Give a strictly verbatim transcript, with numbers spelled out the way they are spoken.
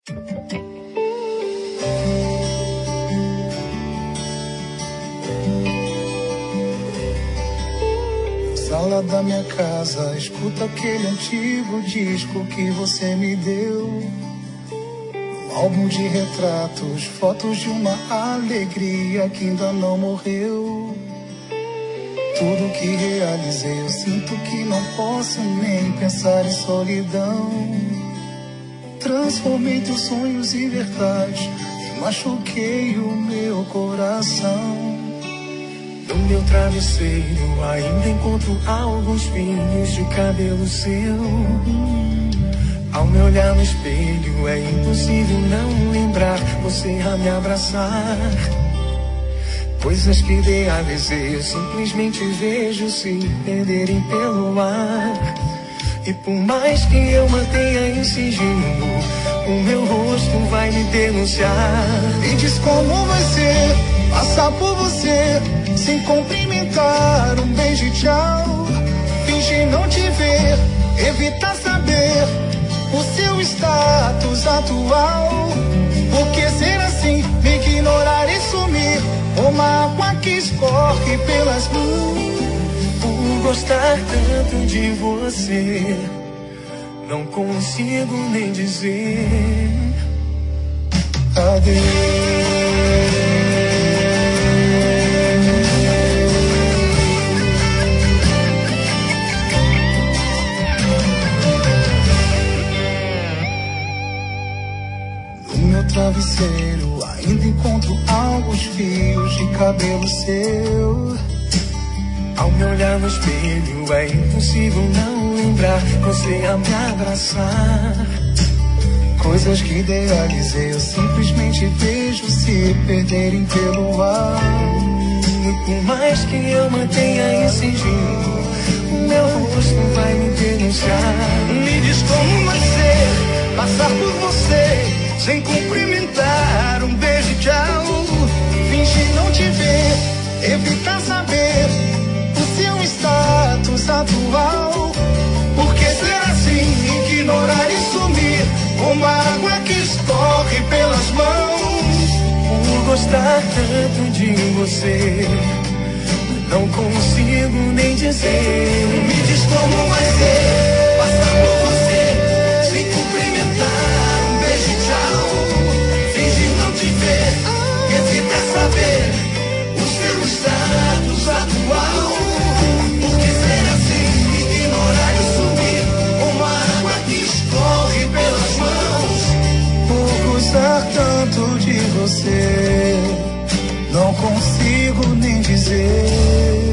Sala da minha casa, escuta aquele antigo disco que você me deu. Um álbum de retratos, fotos de uma alegria que ainda não morreu. Tudo que realizei, eu sinto que não posso nem pensar em solidão. Transformei teus sonhos em verdade e machuquei o meu coração. No meu travesseiro ainda encontro alguns fios de cabelo seu. Ao me olhar no espelho é impossível não lembrar você a me abraçar. Coisas que idealizei eu simplesmente vejo se perderem pelo ar. E por mais que eu mantenha em sigilo, o meu rosto vai me denunciar. Me diz como vai ser passar por você sem cumprimentar, um beijo e tchau. Fingir não te ver, evitar saber o seu status atual. Por que ser assim, me ignorar e sumir, uma água que escorre pelas mãos. Por gostar tanto de você, não consigo nem dizer adeus. Travesseiro ainda encontro alguns fios de cabelo seu. Ao me olhar no espelho é impossível não lembrar você a me abraçar. Coisas que idealizei eu simplesmente vejo se perderem pelo ar. E por mais que eu mantenha em sigilo, o meu rosto vai me denunciar. Me diz como vai ser passar por você sem cumprimentar, um beijo e tchau. Fingir não te ver, evitar saber o seu status atual. Por que ser assim, ignorar e sumir, como a água que escorre pelas mãos. Por gostar tanto de você, não consigo nem dizer. Me diz como vai ser passar por você sem cumprimentar, um beijo e tchau. Fingir não te ver, evita saber o seu status atual. Por que ser assim, ignorar e sumir, uma água que escorre pelas mãos. Por gostar tanto de você, não consigo nem dizer